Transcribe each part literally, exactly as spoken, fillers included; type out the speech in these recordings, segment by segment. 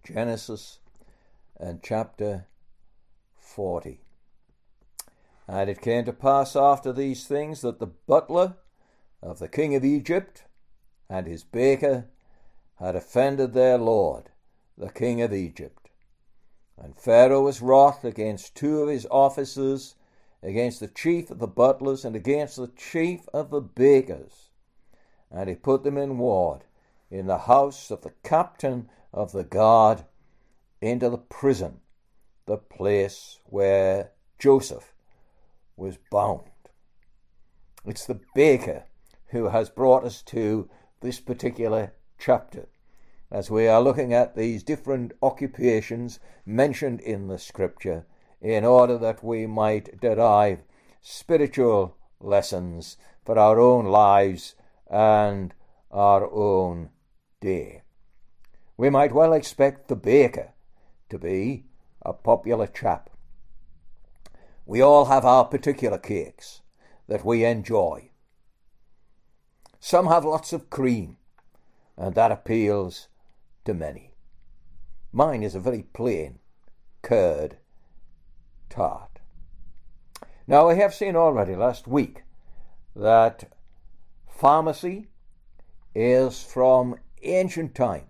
Genesis and chapter forty. And it came to pass after these things that the butler of the king of Egypt and his baker had offended their lord, the king of Egypt. And Pharaoh was wroth against two of his officers, against the chief of the butlers, and against the chief of the bakers. And he put them in ward in the house of the captain of the guard, into the prison, the place where Joseph was bound. It's the baker who has brought us to this particular chapter, as we are looking at these different occupations mentioned in the scripture, in order that we might derive spiritual lessons for our own lives and our own day. We might well expect the baker to be a popular chap. We all have our particular cakes that we enjoy. Some have lots of cream, and that appeals to many. Mine is a very plain curd tart. Now, I have seen already last week that pharmacy is from ancient time,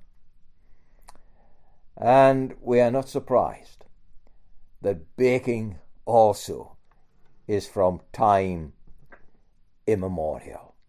and we are not surprised that baking also is from time immemorial.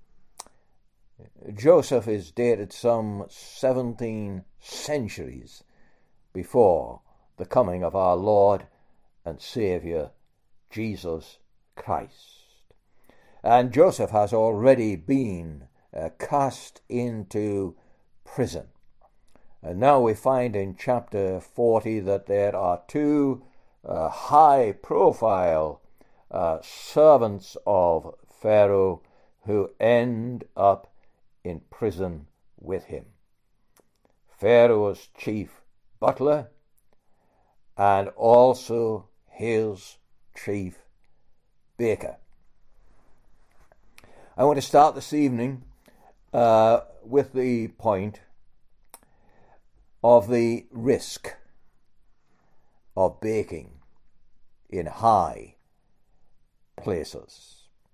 Joseph is dated some seventeen centuries before the coming of our Lord and Saviour Jesus Christ. And Joseph has already been uh, cast into prison. And now we find in chapter forty that there are two uh, high-profile uh, servants of Pharaoh who end up in prison with him. Pharaoh's chief butler and also his chief baker. I want to start this evening uh, with the point of the risk of baking in high places.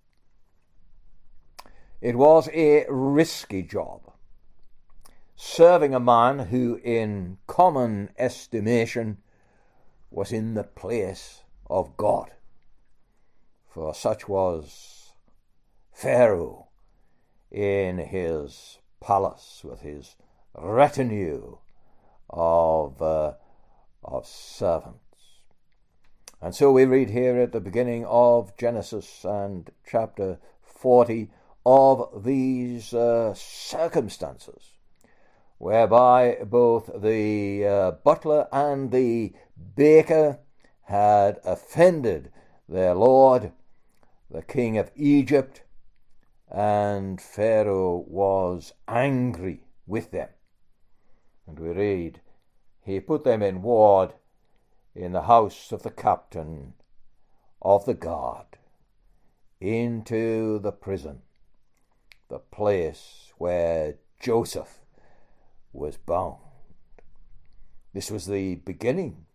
It was a risky job, serving a man who in common estimation was in the place of God, for such was Pharaoh in his palace with his retinue of uh, of servants. And so we read here at the beginning of Genesis and chapter forty of these uh, circumstances, whereby both the uh, butler and the baker had offended their lord, the king of Egypt, and Pharaoh was angry with them. And we read, he put them in ward in the house of the captain of the guard, into the prison, the place where Joseph was bound. This was the beginning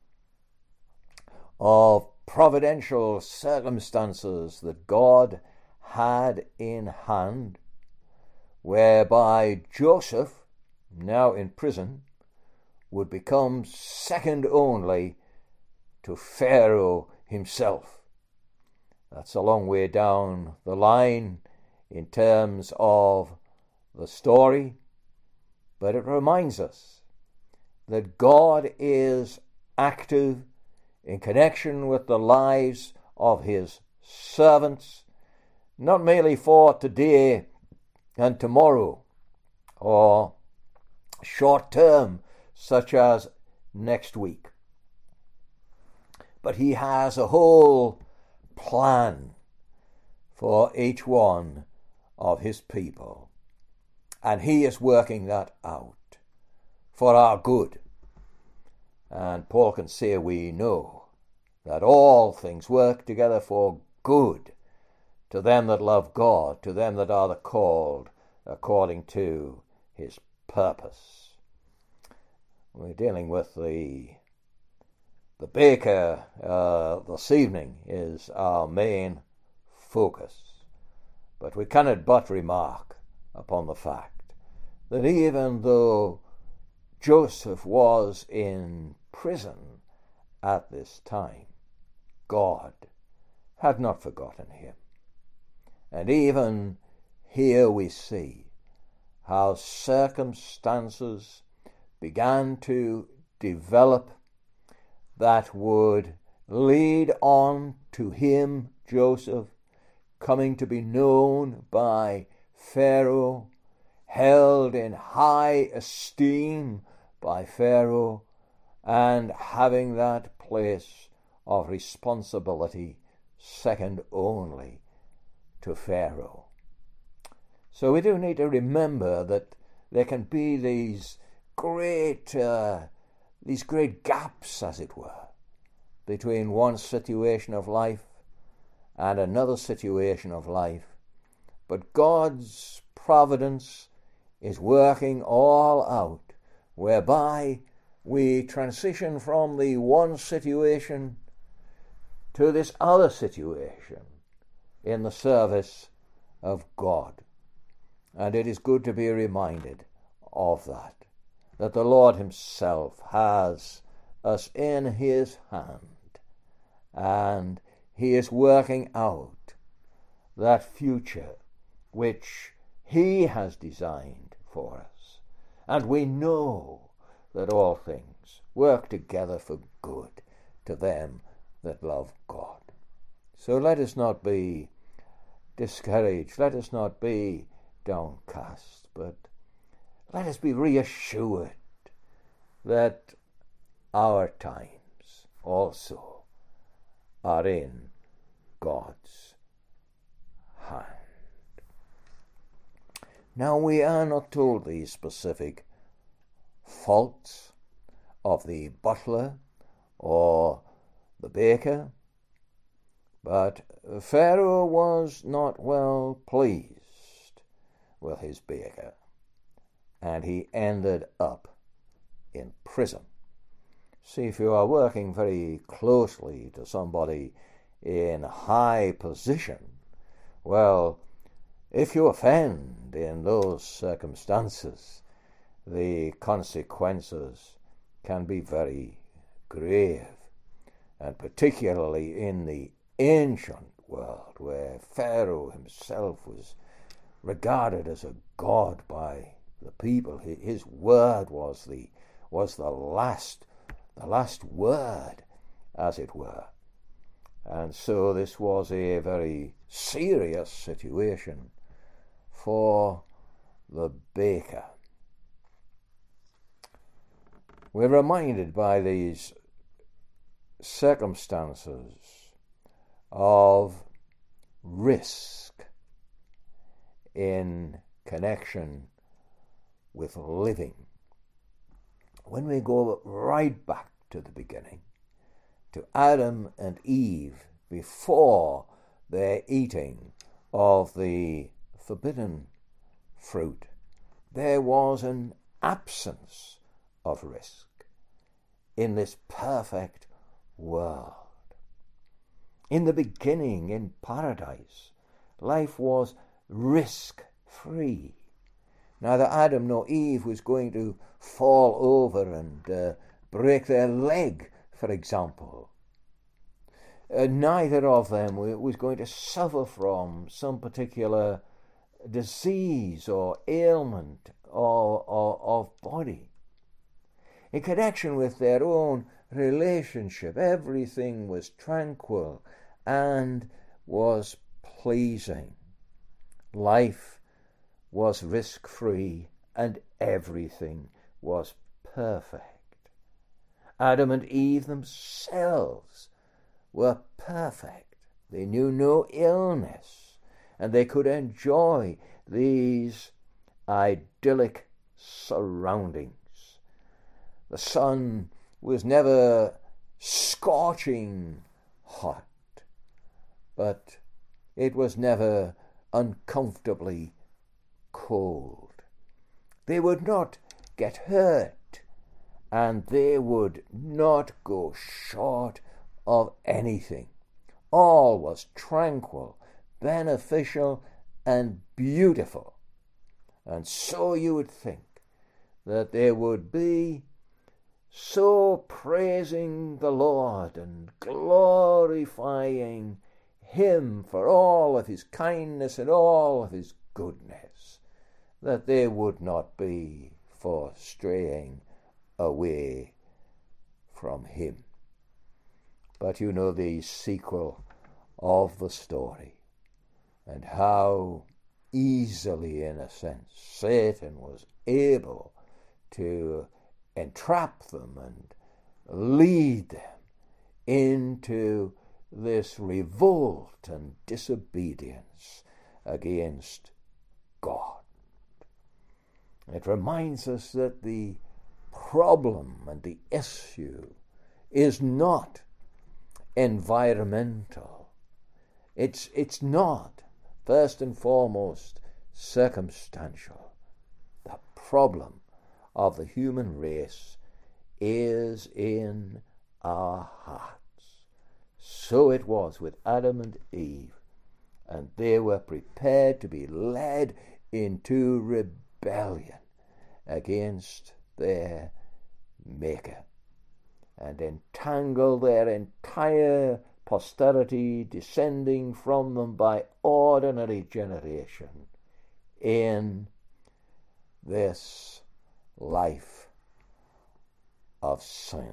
of providential circumstances that God had in hand, whereby Joseph, now in prison, would become second only to Pharaoh himself. That's a long way down the line in terms of the story, but it reminds us that God is active in connection with the lives of his servants, not merely for today and tomorrow, or short term, such as next week, but he has a whole plan for each one of his people, and he is working that out for our good. And Paul can say we know that all things work together for good to them that love God, to them that are the called according to his purpose. We're dealing with the the baker uh, this evening is our main focus. But we cannot but remark upon the fact that even though Joseph was in prison at this time, God had not forgotten him. And even here we see how circumstances began to develop that would lead on to him, Joseph, coming to be known by Pharaoh, held in high esteem by Pharaoh, and having that place of responsibility second only to Pharaoh. So we do need to remember that there can be these great, uh, these great gaps, as it were, between one situation of life and another situation of life. But God's providence is working all out, whereby we transition from the one situation to this other situation in the service of God. And it is good to be reminded of that, that the Lord himself has us in his hand, and he is working out that future which he has designed for us. And we know that all things work together for good to them that love God. So let us not be discouraged, let us not be downcast, but let us be reassured that our times also are in God's hand. Now, we are not told the specific faults of the butler or the baker, but Pharaoh was not well pleased with his baker, and he ended up in prison. See, if you are working very closely to somebody in high position, well, if you offend in those circumstances, the consequences can be very grave, and particularly in the ancient world, where Pharaoh himself was regarded as a god by the people. His word was the was the last the last word, as it were. And so this was a very serious situation for the baker. We're reminded by these circumstances of risk in connection with living. When we go right back to the beginning, to Adam and Eve before their eating of the forbidden fruit, there was an absence of risk in this perfect world. In the beginning, in paradise, life was risk-free. Neither Adam nor Eve was going to fall over and uh, break their leg, for example. Uh, neither of them was going to suffer from some particular disease or ailment or, or of body. In connection with their own relationship, everything was tranquil and was pleasing. Life was risk-free and everything was perfect. Adam and Eve themselves were perfect. They knew no illness, and they could enjoy these idyllic surroundings. The sun was never scorching hot, but it was never uncomfortably cold. They would not get hurt, and they would not go short of anything. All was tranquil, beneficial, and beautiful. And so you would think that they would be so praising the Lord and glorifying Him for all of His kindness and all of His goodness, that they would not be for straying away from Him. But you know the sequel of the story, and how easily, in a sense, Satan was able to entrap them and lead them into this revolt and disobedience against God. It reminds us that the problem and the issue is not environmental. It's, it's not, first and foremost, circumstantial. The problem of the human race is in our hearts. So it was with Adam and Eve, and they were prepared to be led into rebellion against their Maker, and entangle their entire posterity descending from them by ordinary generation in this life of sin.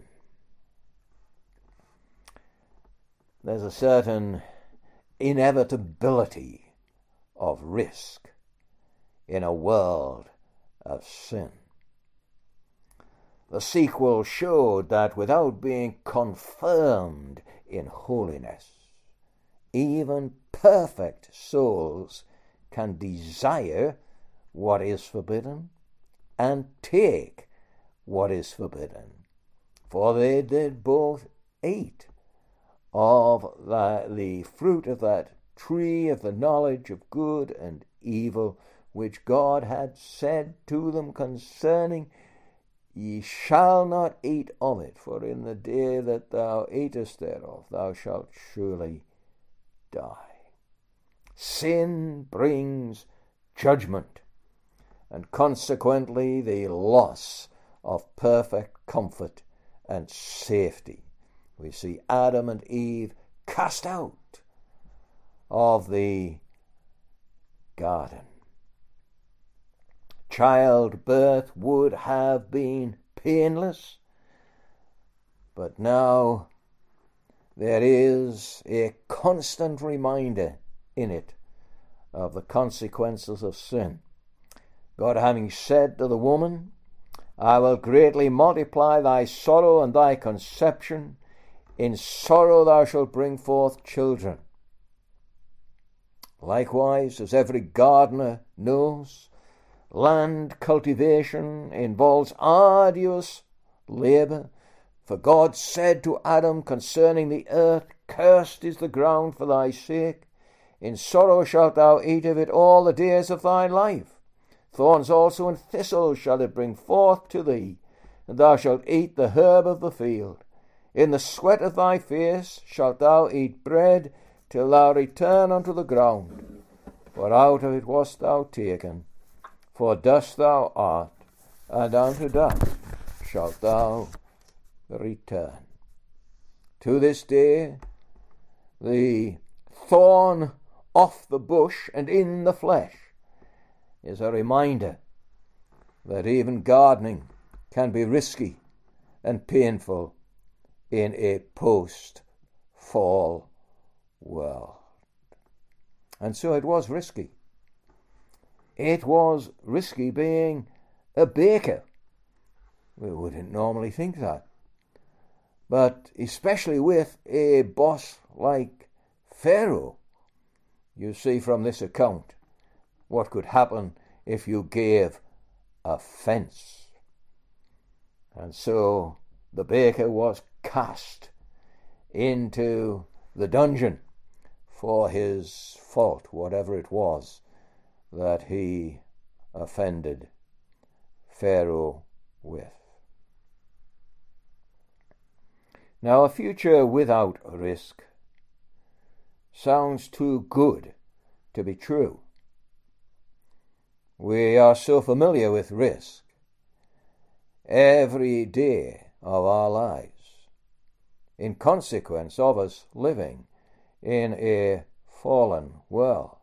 There's a certain inevitability of risk in a world of sin. The sequel showed that without being confirmed in holiness, even perfect souls can desire what is forbidden and take what is forbidden. For they did both eat of the, the fruit of that tree of the knowledge of good and evil, which God had said to them concerning, Ye shall not eat of it, for in the day that thou eatest thereof thou shalt surely die. Sin brings judgment, and consequently the loss of perfect comfort and safety. We see Adam and Eve cast out of the garden. Childbirth would have been painless, but now there is a constant reminder in it of the consequences of sin. God having said to the woman, I will greatly multiply thy sorrow and thy conception. In sorrow thou shalt bring forth children. Likewise, as every gardener knows, land cultivation involves arduous labor. For God said to Adam concerning the earth, Cursed is the ground for thy sake. In sorrow shalt thou eat of it all the days of thy life. Thorns also and thistles shall it bring forth to thee, and thou shalt eat the herb of the field. In the sweat of thy face shalt thou eat bread, till thou return unto the ground. For out of it wast thou taken. For dust thou art, and unto dust shalt thou return. To this day, the thorn off the bush and in the flesh is a reminder that even gardening can be risky and painful in a post-fall world. And so it was risky. It was risky being a baker. We wouldn't normally think that. But especially with a boss like Pharaoh, you see from this account what could happen if you gave offense. And so the baker was cast into the dungeon for his fault, whatever it was that he offended Pharaoh with. Now, a future without risk sounds too good to be true. We are so familiar with risk every day of our lives in consequence of us living in a fallen world.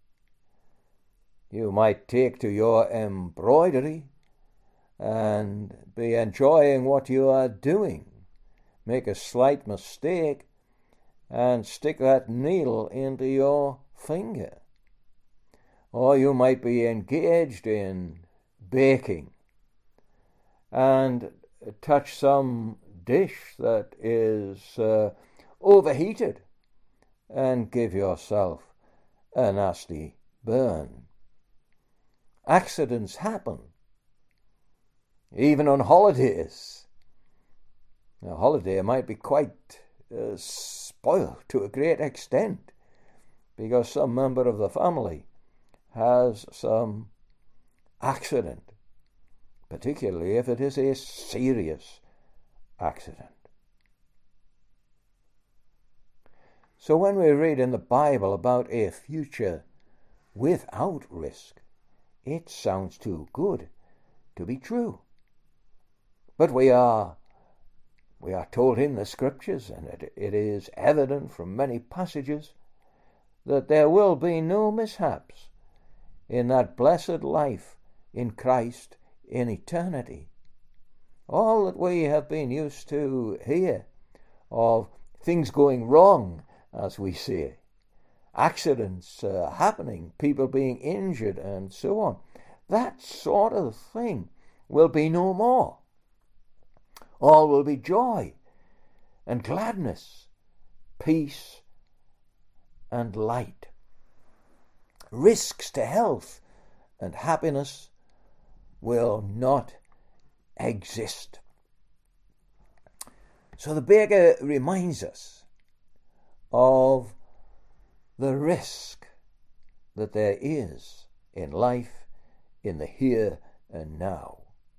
You might take to your embroidery and be enjoying what you are doing, make a slight mistake, and stick that needle into your finger. Or you might be engaged in baking and touch some dish that is uh, overheated and give yourself a nasty burn. Accidents happen, even on holidays. A holiday might be quite uh, spoiled to a great extent because some member of the family has some accident, particularly if it is a serious accident. So when we read in the Bible about a future without risk, it sounds too good to be true. But we are we are told in the Scriptures, and it, it is evident from many passages, that there will be no mishaps in that blessed life in Christ in eternity. All that we have been used to hear of things going wrong, as we say, accidents uh, happening, people being injured, and so on, that sort of thing will be no more. All will be joy and gladness, peace and light. Risks to health and happiness will not exist. So the baker reminds us of the risk that there is in life, in the here and now.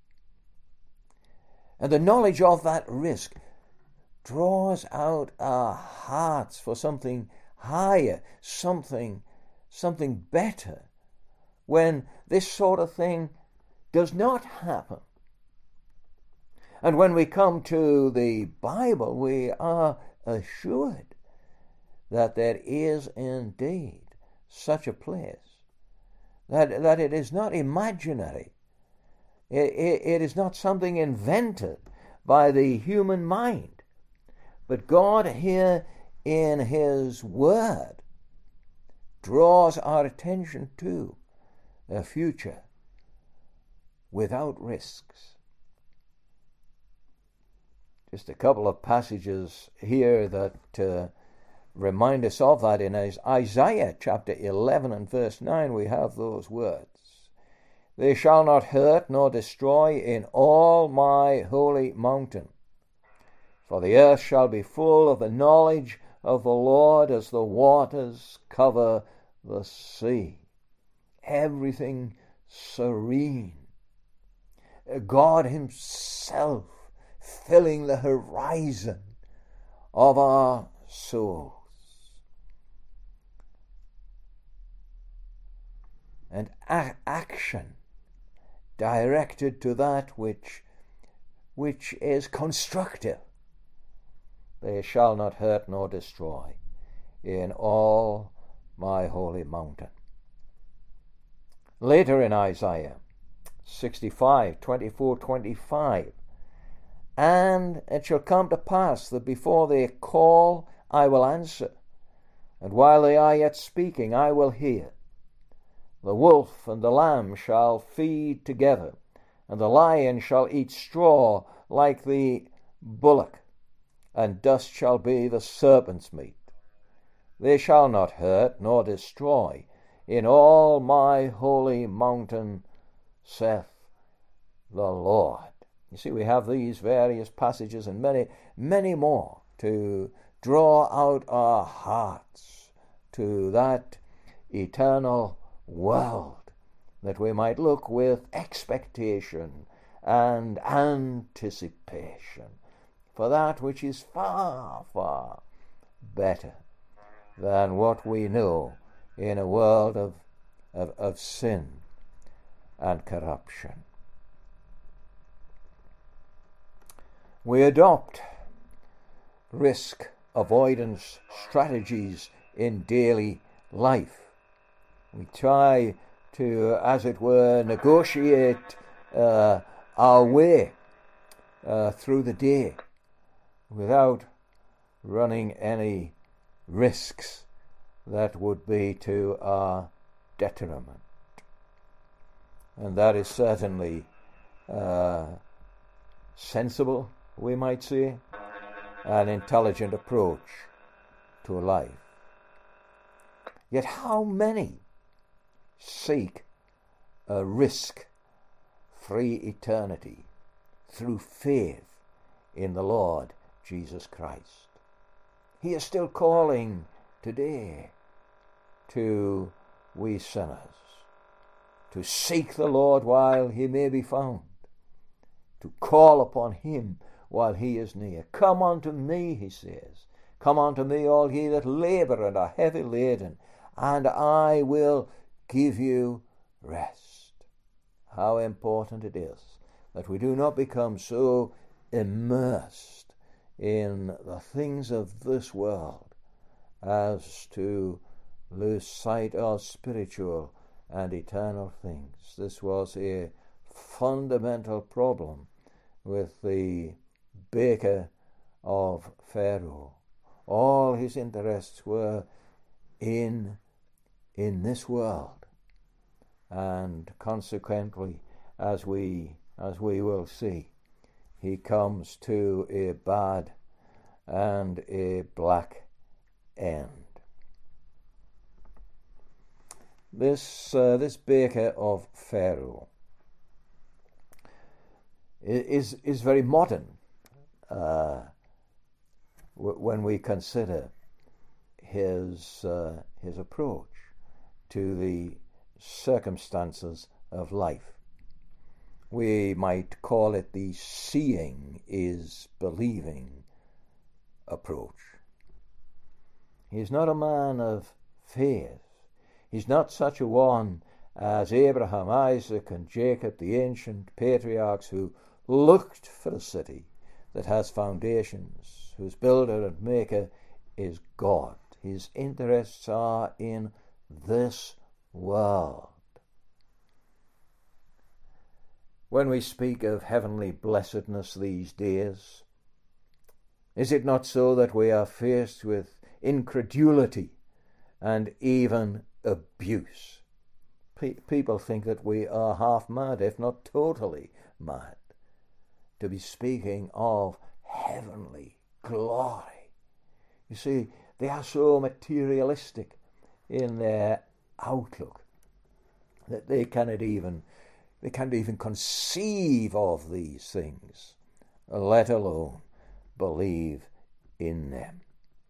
And the knowledge of that risk draws out our hearts for something higher, something, something better, when this sort of thing does not happen. And when we come to the Bible, we are assured that there is indeed such a place, that, that it is not imaginary. It, it, it is not something invented by the human mind, but God here in His Word draws our attention to a future without risks. Just a couple of passages here that uh, remind us of that. In Isaiah chapter eleven and verse nine, we have those words. They shall not hurt nor destroy in all my holy mountain. For the earth shall be full of the knowledge of the Lord as the waters cover the sea. Everything serene. God Himself filling the horizon of our souls. And a- action directed to that which, which is constructive. They shall not hurt nor destroy in all my holy mountain. Later in Isaiah sixty-five, twenty-four, twenty-five, and it shall come to pass that before they call, I will answer, and while they are yet speaking, I will hear. The wolf and the lamb shall feed together, and the lion shall eat straw like the bullock, and dust shall be the serpent's meat. They shall not hurt nor destroy in all my holy mountain, saith the Lord. You see, we have these various passages and many, many more to draw out our hearts to that eternal world, that we might look with expectation and anticipation for that which is far, far better than what we know in a world of, of, of sin and corruption. We adopt risk avoidance strategies in daily life. We try to, as it were, negotiate uh, our way uh, through the day without running any risks that would be to our detriment. And that is certainly uh, sensible, we might say, an intelligent approach to life. Yet how many seek a risk-free eternity through faith in the Lord Jesus Christ? He is still calling today to we sinners to seek the Lord while he may be found, to call upon him while he is near. Come unto me, he says. Come unto me, all ye that labour and are heavy laden, and I will give you rest. How important it is that we do not become so immersed in the things of this world as to lose sight of spiritual and eternal things. This was a fundamental problem with the baker of Pharaoh. All his interests were in in this world, and consequently, as we as we will see, he comes to a bad and a black end. This uh, this baker of Pharaoh is is very modern uh, w- when we consider his uh, his approach to the circumstances of life. We might call it the seeing is believing approach. He's not a man of faith. He's not such a one as Abraham, Isaac, and Jacob, the ancient patriarchs, who looked for a city that has foundations, whose builder and maker is God. His interests are in this world. When we speak of heavenly blessedness these days, is it not so that we are faced with incredulity and even abuse? Pe- people think that we are half mad, if not totally mad, to be speaking of heavenly glory. You see, they are so materialistic in their outlook that they cannot even they can't even conceive of these things, let alone believe in them.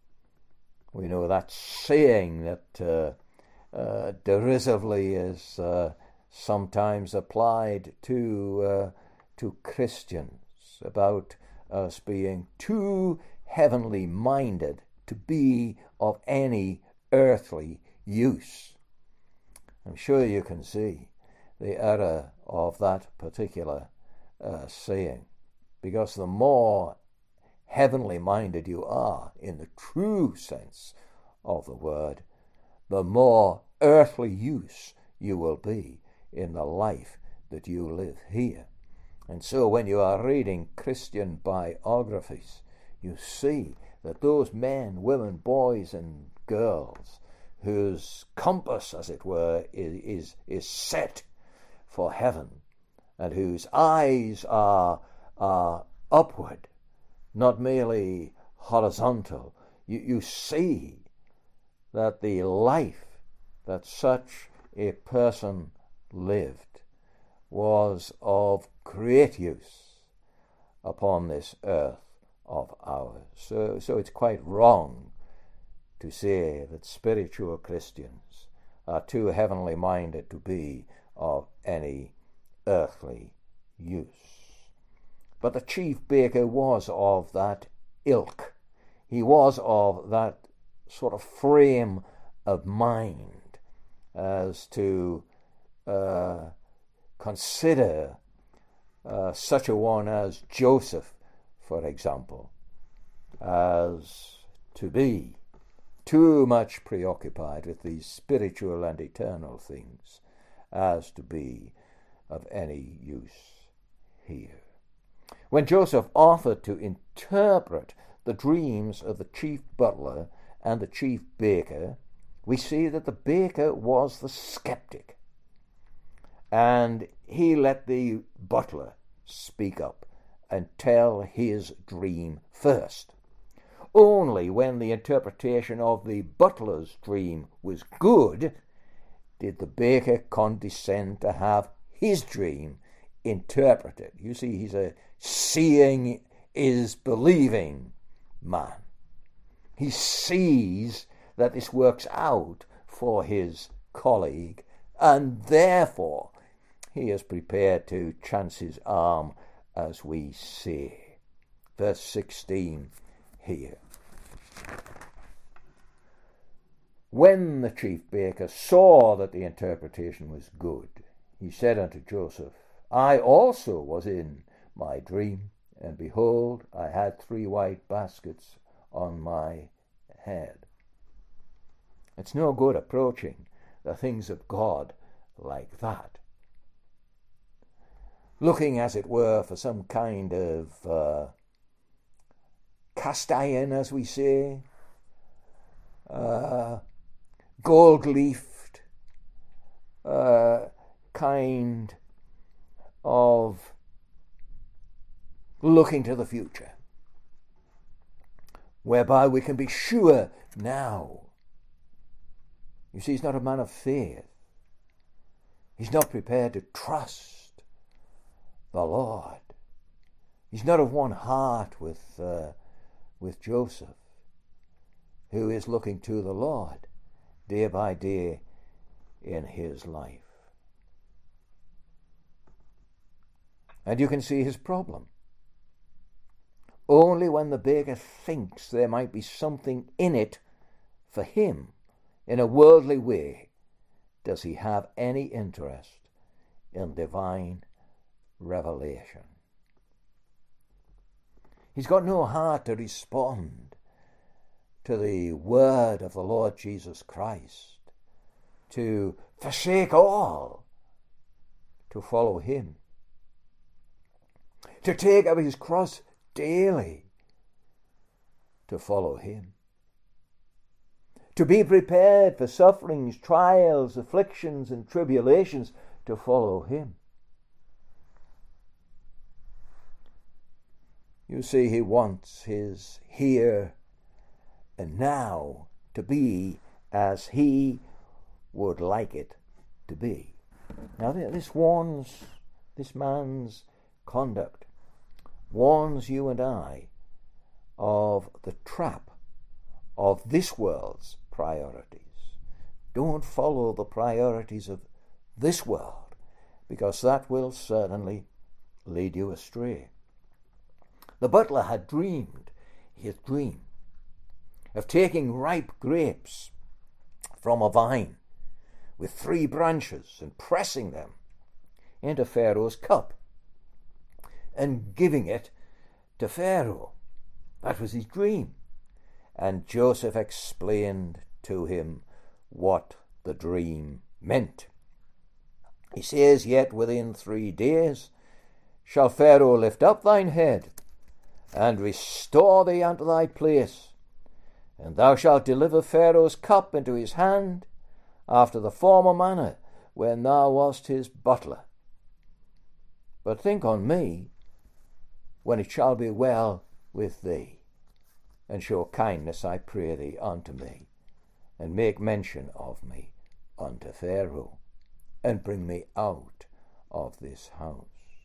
We know that saying that uh, uh, derisively is uh, sometimes applied to uh, to Christians about us being too heavenly minded to be of any earthly use. I'm sure you can see the error of that particular uh, saying, because the more heavenly minded you are in the true sense of the word, the more earthly use you will be in the life that you live here. And so when you are reading Christian biographies, you see that those men, women, boys and girls whose compass, as it were, is, is, is set for heaven, and whose eyes are, are upward, not merely horizontal, you, you see that the life that such a person lived was of great use upon this earth of ours. So, so it's quite wrong to say that spiritual Christians are too heavenly minded to be of any earthly use. But the chief baker was of that ilk. He was of that sort of frame of mind as to uh, consider uh, such a one as Joseph, for example, as to be too much preoccupied with these spiritual and eternal things as to be of any use here. When Joseph offered to interpret the dreams of the chief butler and the chief baker, we see that the baker was the skeptic, and he let the butler speak up and tell his dream first. Only when the interpretation of the butler's dream was good did the baker condescend to have his dream interpreted. You see, he's a seeing is believing man. He sees that this works out for his colleague, and therefore he is prepared to chance his arm, as we say. Verse sixteen here. When the chief baker saw that the interpretation was good, he said unto Joseph, I also was in my dream, and behold, I had three white baskets on my head. It's no good approaching the things of God like that, looking, as it were, for some kind of uh, cast iron, as we say, uh, gold-leafed uh, kind of looking to the future, whereby we can be sure now. You see, he's not a man of faith. He's not prepared to trust the Lord. He's not of one heart with uh, with Joseph, who is looking to the Lord day by day in his life. And you can see his problem. Only when the baker thinks there might be something in it for him in a worldly way does he have any interest in divine revelation. He's got no heart to respond to the word of the Lord Jesus Christ, to forsake all to follow him, to take up his cross daily to follow him, to be prepared for sufferings, trials, afflictions, and tribulations to follow him. You see, he wants his here and now to be as he would like it to be. Now, this warns, this man's conduct warns you and I of the trap of this world's priorities. Don't follow the priorities of this world, because that will certainly lead you astray. The butler had dreamed his dream of taking ripe grapes from a vine with three branches and pressing them into Pharaoh's cup and giving it to Pharaoh. That was his dream. And Joseph explained to him what the dream meant. He says, Yet within three days shall Pharaoh lift up thine head, and restore thee unto thy place, and thou shalt deliver Pharaoh's cup into his hand, after the former manner, when thou wast his butler. But think on me, when it shall be well with thee, and show kindness, I pray thee, unto me, and make mention of me unto Pharaoh, and bring me out of this house.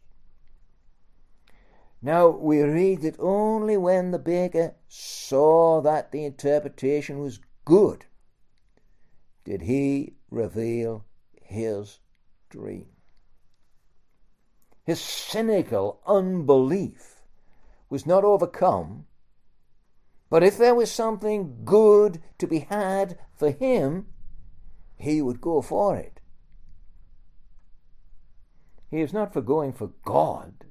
Now we read that only when the baker saw that the interpretation was good did he reveal his dream. his cynical unbelief was not overcome, but if there was something good to be had for him, he would go for it. He is not for going for God.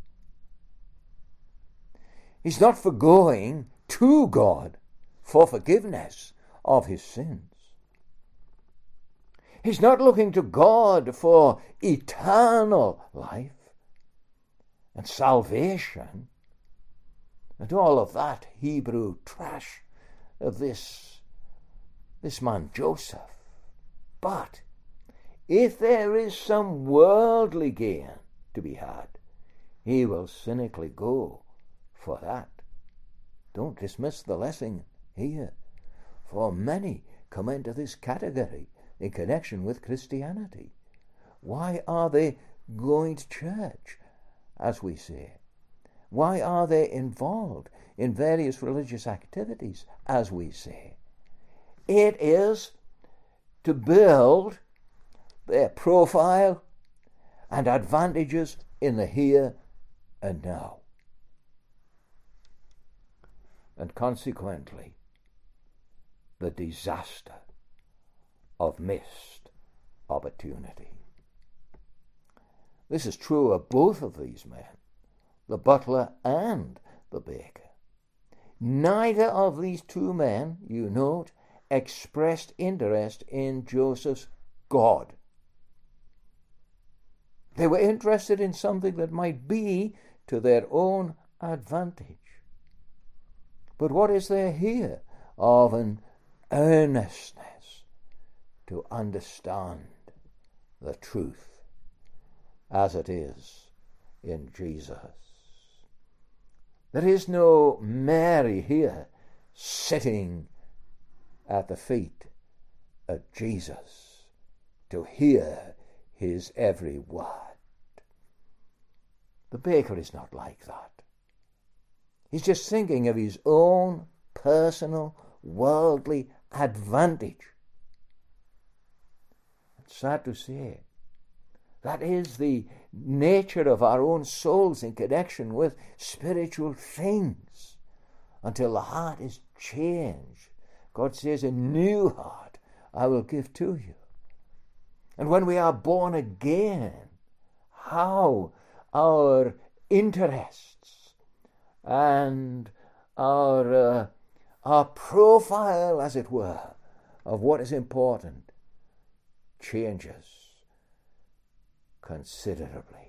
He's not for going to God for forgiveness of his sins. He's not looking to God for eternal life and salvation and all of that Hebrew trash of this, this man Joseph. But if there is some worldly gain to be had, he will cynically go for that. Don't dismiss the lesson here, for many come into this category in connection with Christianity. Why are they going to church, as we say? Why are they involved in various religious activities, as we say? It is to build their profile and advantages in the here and now. And consequently, the disaster of missed opportunity. This is true of both of these men, the butler and the baker. Neither of these two men, you note, expressed interest in Joseph's God. They were interested in something that might be to their own advantage. But what is there here of an earnestness to understand the truth as it is in Jesus? There is no Mary here sitting at the feet of Jesus to hear his every word. The baker is not like that. He's just thinking of his own personal, worldly advantage. It's sad to say, that is the nature of our own souls in connection with spiritual things. Until the heart is changed, God says, a new heart I will give to you. And when we are born again, how our interests and our uh, our profile, as it were, of what is important changes considerably.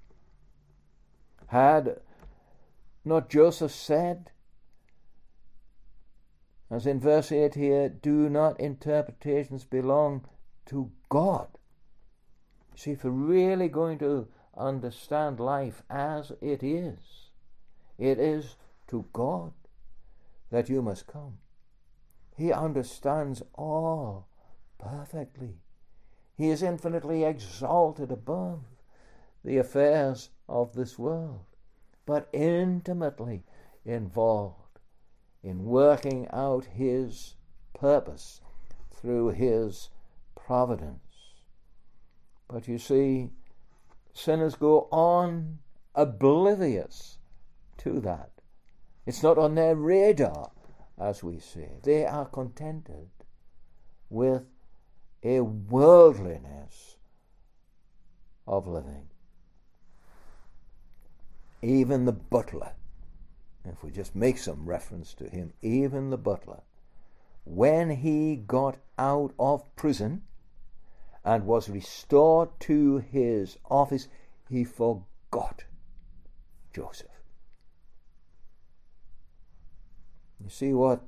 Had not Joseph said, as in verse eight here, do not interpretations belong to God? See, if we're really going to understand life as it is, it is to God that you must come. He understands all perfectly. He is infinitely exalted above the affairs of this world, but intimately involved in working out his purpose through his providence. But you see, sinners go on oblivious to that. It's not on their radar, as we say. They are contented with a worldliness of living. Even the butler, if we just make some reference to him, even the butler, when he got out of prison and was restored to his office, he forgot Joseph. You see what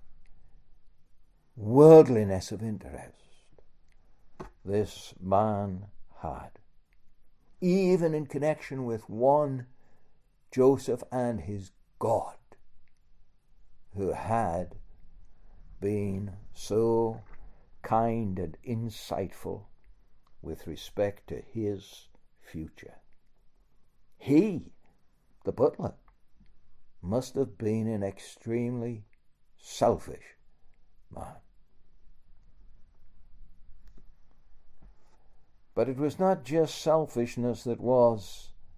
worldliness of interest this man had, even in connection with one Joseph and his God, who had been so kind and insightful with respect to his future. He, the butler, must have been an extremely selfish man. But it was not just selfishness that was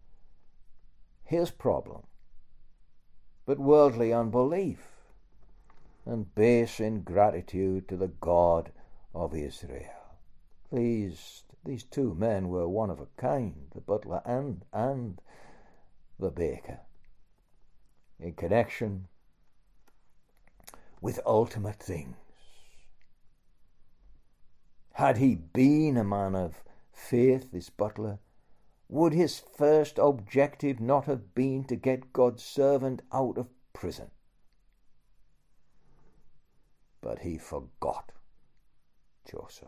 his problem, but worldly unbelief and base ingratitude to the God of Israel. These these two men were one of a kind, the butler and, and the baker, in connection with ultimate things. Had he been a man of faith, this butler, would his first objective not have been to get God's servant out of prison? But he forgot Joseph.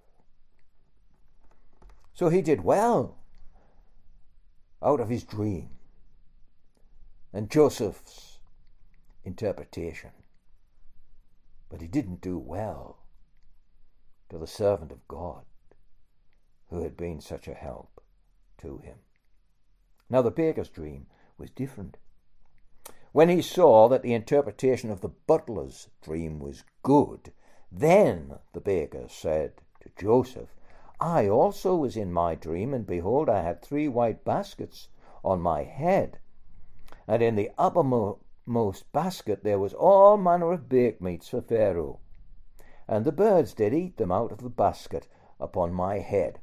So he did well out of his dream and Joseph's interpretation. But he didn't do well to the servant of God who had been such a help to him. Now the baker's dream was different. When he saw that the interpretation of the butler's dream was good, then the baker said to Joseph, I also was in my dream, and behold, I had three white baskets on my head, and in the uppermost basket there was all manner of baked meats for Pharaoh, and the birds did eat them out of the basket upon my head.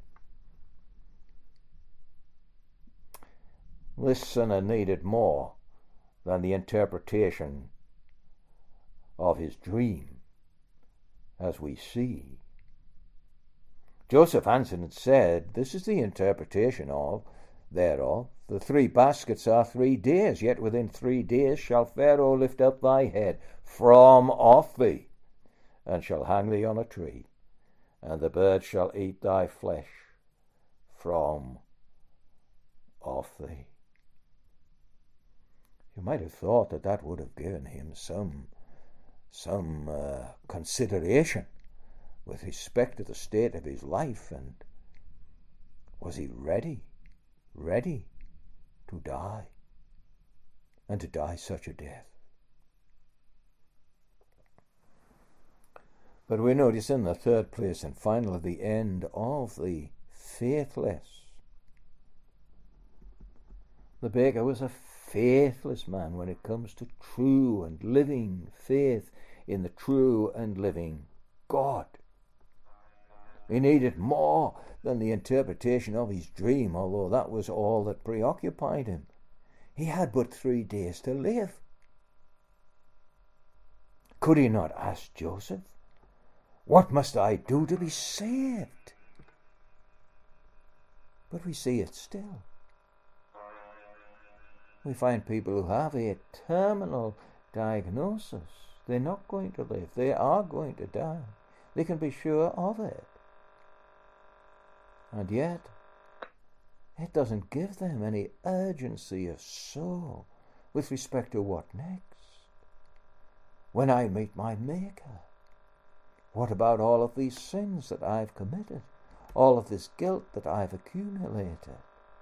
This sinner needed more than the interpretation of his dream, as we see. Joseph answered and said, This is the interpretation of thereof. The three baskets are three days, yet within three days shall Pharaoh lift up thy head from off thee, and shall hang thee on a tree, and the birds shall eat thy flesh from off thee. You might have thought that that would have given him some, some uh, consideration with respect to the state of his life, and was he ready, ready to die, and to die such a death? But we notice in the third place and finally the end of the faithless. The baker was a faithless man when it comes to true and living faith in the true and living God. He needed more than the interpretation of his dream, although that was all that preoccupied him. He had but three days to live. Could he not ask Joseph, What must I do to be saved? But we see it still. We find people who have a terminal diagnosis. They're not going to live. They are going to die. They can be sure of it. And yet, it doesn't give them any urgency of soul with respect to what next. When I meet my Maker, what about all of these sins that I've committed? All of this guilt that I've accumulated?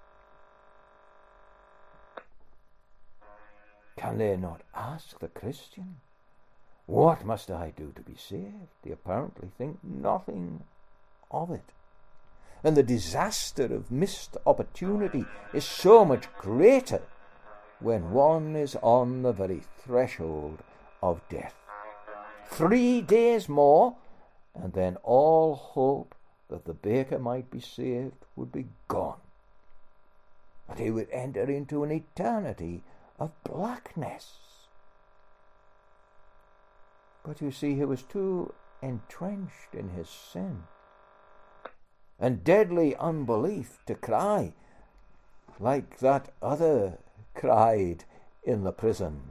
Can they not ask the Christian, what must I do to be saved? They apparently think nothing of it. And the disaster of missed opportunity is so much greater when one is on the very threshold of death. Three days more, and then all hope that the baker might be saved would be gone. That he would enter into an eternity of blackness. But you see, he was too entrenched in his sin and deadly unbelief to cry like that other cried in the prison.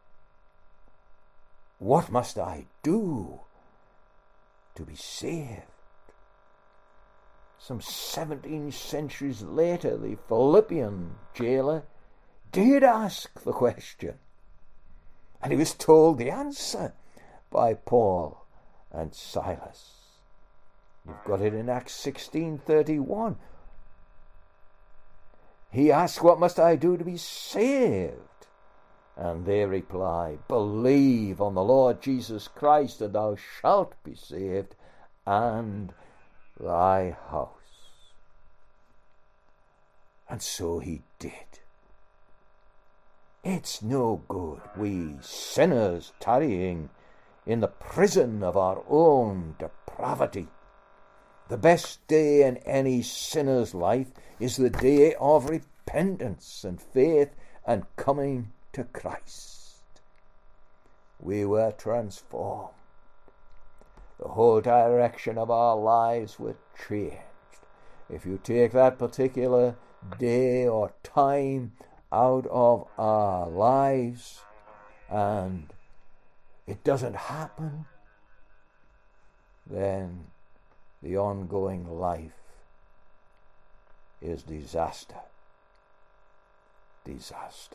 What must I do to be saved? Some seventeen centuries later, the Philippian jailer did ask the question, and he was told the answer by Paul and Silas. You've got it in Acts sixteen thirty-one. He asked, what must I do to be saved? And they reply, believe on the Lord Jesus Christ, and thou shalt be saved, and thy house. And so he did. It's no good, we sinners tarrying in the prison of our own depravity. The best day in any sinner's life is the day of repentance and faith and coming to Christ. We were transformed. The whole direction of our lives were changed. If you take that particular day or time out of our lives and it doesn't happen, then the ongoing life is disaster. Disaster.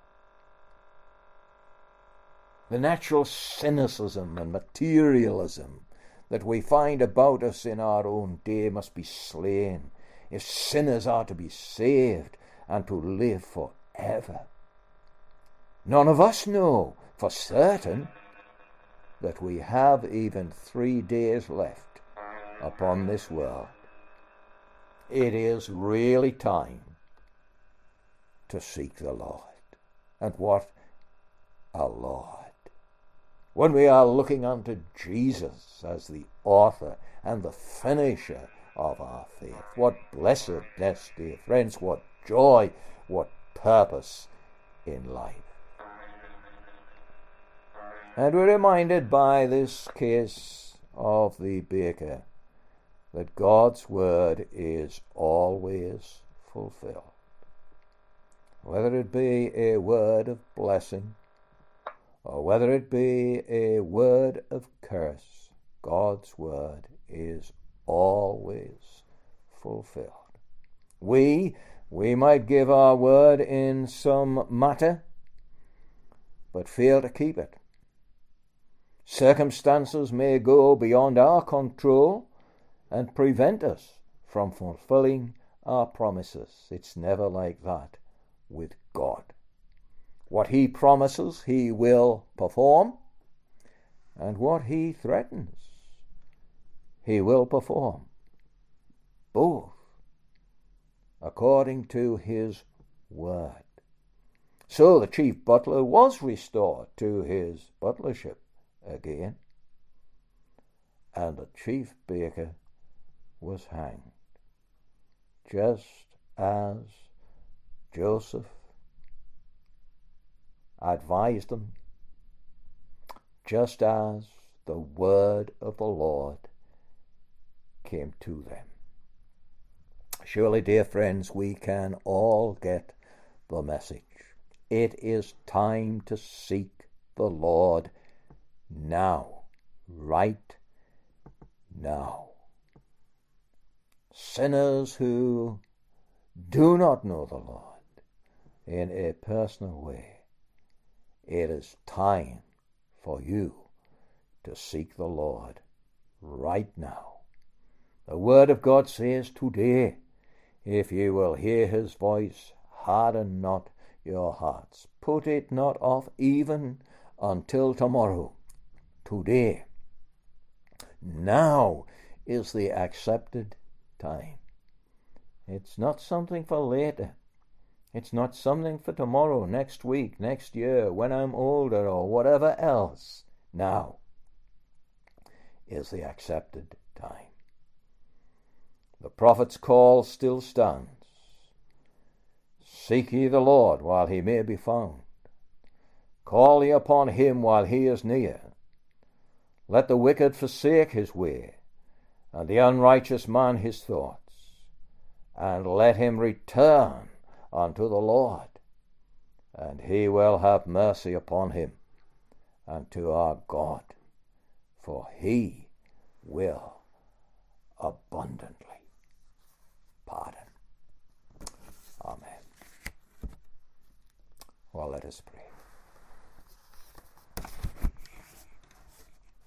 The natural cynicism and materialism that we find about us in our own day must be slain if sinners are to be saved and to live forever. None of us know for certain that we have even three days left upon this world. It is really time to seek the Lord. And what a Lord! When we are looking unto Jesus as the author and the finisher of our faith, what blessedness, dear friends, what joy, what purpose in life. And we're reminded by this case of the baker that God's word is always fulfilled. Whether it be a word of blessing or whether it be a word of curse, God's word is always fulfilled. We, we might give our word in some matter, but fail to keep it. Circumstances may go beyond our control and prevent us from fulfilling our promises. It's never like that with God. What he promises, he will perform, and what he threatens, he will perform. Both according to his word. So the chief butler was restored to his butlership again, and the chief baker was hanged, just as Joseph advised them, just as the word of the Lord came to them. Surely, dear friends, we can all get the message. It is time to seek the Lord now, right now. Sinners who do not know the Lord in a personal way, it is time for you to seek the Lord right now. The word of God says today, if you will hear his voice, harden not your hearts. Put it not off even until tomorrow. Today, now is the accepted time. It's not something for later. It's not something for tomorrow, next week, next year, when I'm older, or whatever else. Now is the accepted time. The prophet's call still stands. Seek ye the Lord while he may be found. Call ye upon him while he is near. Let the wicked forsake his way, and the unrighteous man his thoughts, and let him return unto the Lord, and he will have mercy upon him, and to our God, for he will abundantly pardon. Amen. Well, let us pray.